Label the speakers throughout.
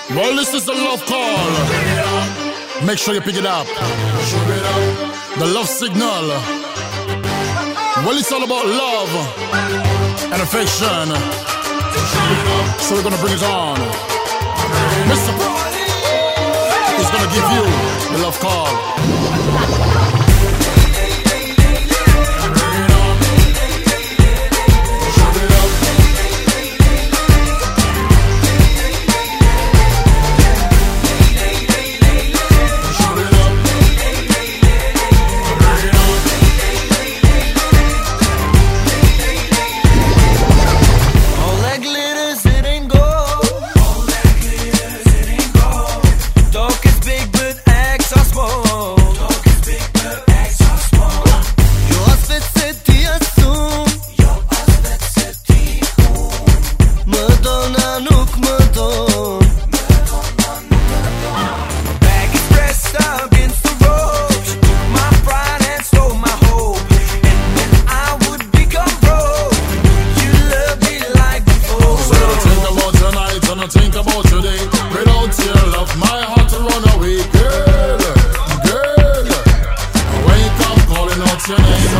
Speaker 1: Well, this is the love call. Make sure you pick it up. The love signal. Well, it's all about love and affection. So we're gonna bring it on. Mr. Brody is gonna give you the love call. Think about today. Without your love, my heart will run away. Girl, girl, when you come calling out your name,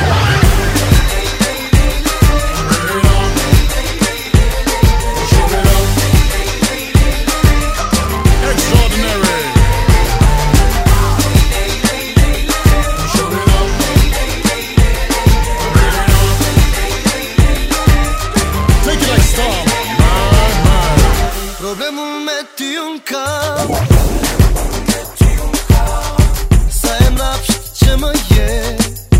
Speaker 1: extraordinary. Take it like storm.
Speaker 2: Problemul metti un cap Să-mi lapși ce mă e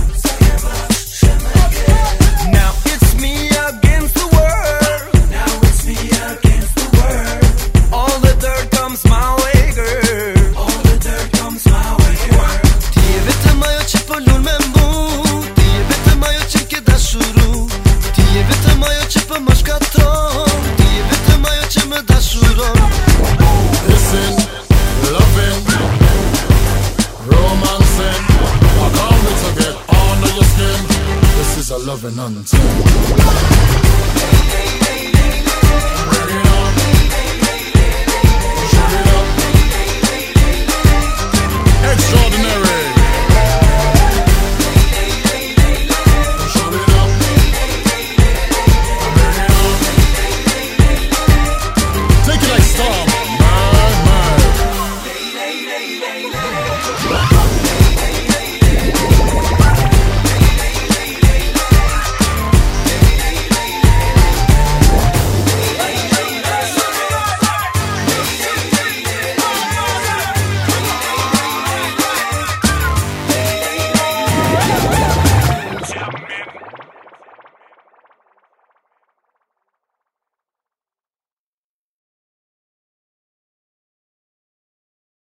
Speaker 2: Now it's me against the world Now it's me against the world All the dirt comes my way, girl All the dirt comes my way, girl Ti je vetëm ajo që po lun me mu Ti je vetëm ajo që m'ke dashuru Ti je vetëm ajo që po më shkatron Ti je vetëm ajo që më dashuron
Speaker 1: Listen, loving, romancing. I can't wait to get under your skin. This is a loving anthem.